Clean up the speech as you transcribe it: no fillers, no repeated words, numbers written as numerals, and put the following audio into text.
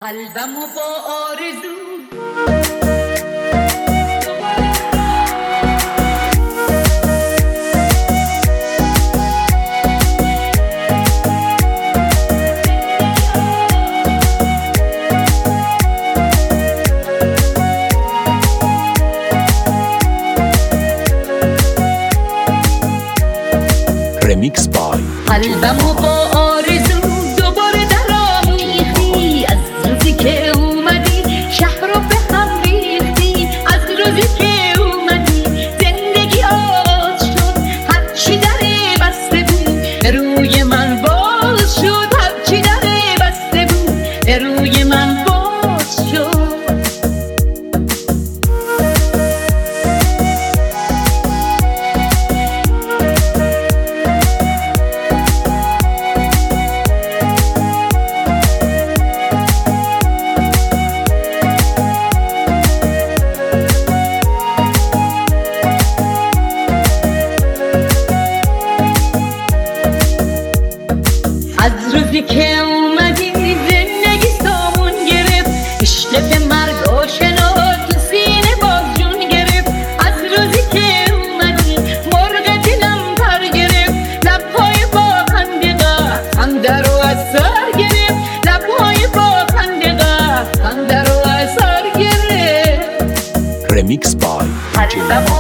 قلبمو با آرزو رمیکس بای قلبمو با آرزو دوباره در آمیختی. از روزی که اومدی شهر رو به هم ریختی. از روزی که اومدی زندگی آغاز شد. هرچی دره بسته بود به روی من باز شد. هرچی دره بسته بود به روی من باز شد. از روزی که اومدی زندگی سامون گرفت. عشق به مرگ آشنا تو سینه باز جون گرفت. از روزی که اومدی مرغ دلم پر گرفت. لبهای با خنده خنده رو از سر گرفت. لبهای با خنده خنده رو از سر گرفت. رمیکس بای قلبم